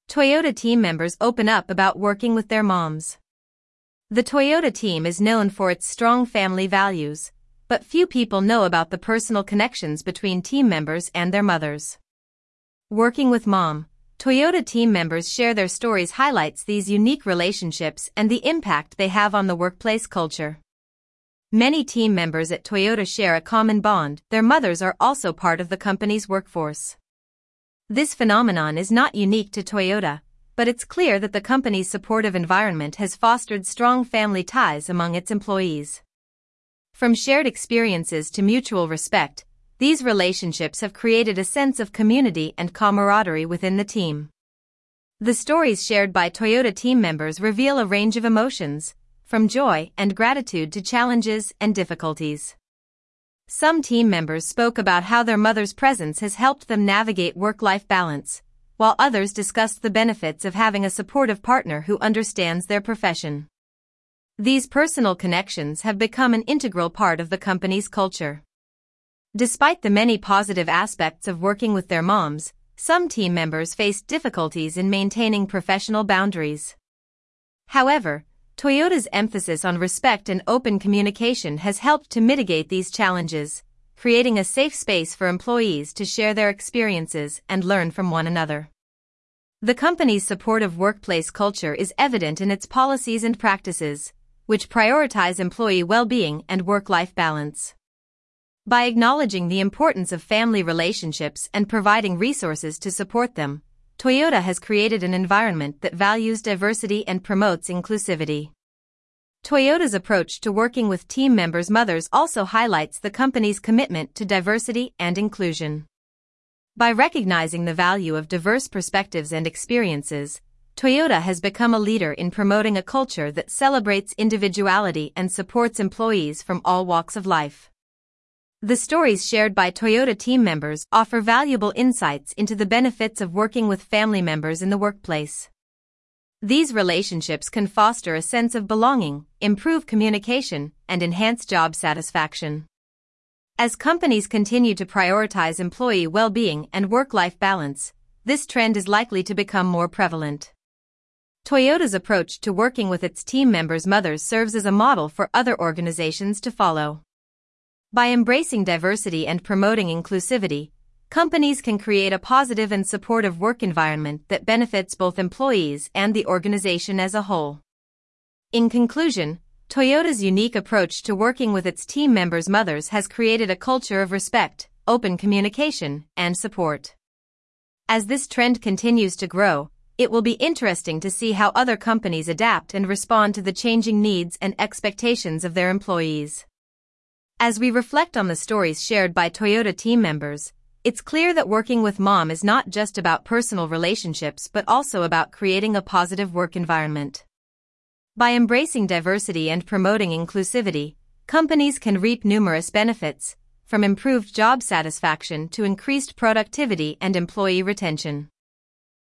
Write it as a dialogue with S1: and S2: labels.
S1: Toyota team members open up about working with their moms. The Toyota team is known for its strong family values, but few people know about the personal connections between team members and their mothers. Working with Mom, Toyota team members share their stories highlights these unique relationships and the impact they have on the workplace culture. Many team members at Toyota share a common bond. Their mothers are also part of the company's workforce. This phenomenon is not unique to Toyota, but it's clear that the company's supportive environment has fostered strong family ties among its employees. From shared experiences to mutual respect, these relationships have created a sense of community and camaraderie within the team. The stories shared by Toyota team members reveal a range of emotions, from joy and gratitude to challenges and difficulties. Some team members spoke about how their mother's presence has helped them navigate work-life balance, while others discussed the benefits of having a supportive partner who understands their profession. These personal connections have become an integral part of the company's culture. Despite the many positive aspects of working with their moms, some team members faced difficulties in maintaining professional boundaries. However, Toyota's emphasis on respect and open communication has helped to mitigate these challenges, creating a safe space for employees to share their experiences and learn from one another. The company's supportive workplace culture is evident in its policies and practices, which prioritize employee well-being and work-life balance. By acknowledging the importance of family relationships and providing resources to support them, Toyota has created an environment that values diversity and promotes inclusivity. Toyota's approach to working with team members' mothers also highlights the company's commitment to diversity and inclusion. By recognizing the value of diverse perspectives and experiences, Toyota has become a leader in promoting a culture that celebrates individuality and supports employees from all walks of life. The stories shared by Toyota team members offer valuable insights into the benefits of working with family members in the workplace. These relationships can foster a sense of belonging, improve communication, and enhance job satisfaction. As companies continue to prioritize employee well-being and work-life balance, this trend is likely to become more prevalent. Toyota's approach to working with its team members' mothers serves as a model for other organizations to follow. By embracing diversity and promoting inclusivity, companies can create a positive and supportive work environment that benefits both employees and the organization as a whole. In conclusion, Toyota's unique approach to working with its team members' mothers has created a culture of respect, open communication, and support. As this trend continues to grow, it will be interesting to see how other companies adapt and respond to the changing needs and expectations of their employees. As we reflect on the stories shared by Toyota team members, it's clear that working with Mom is not just about personal relationships but also about creating a positive work environment. By embracing diversity and promoting inclusivity, companies can reap numerous benefits, from improved job satisfaction to increased productivity and employee retention.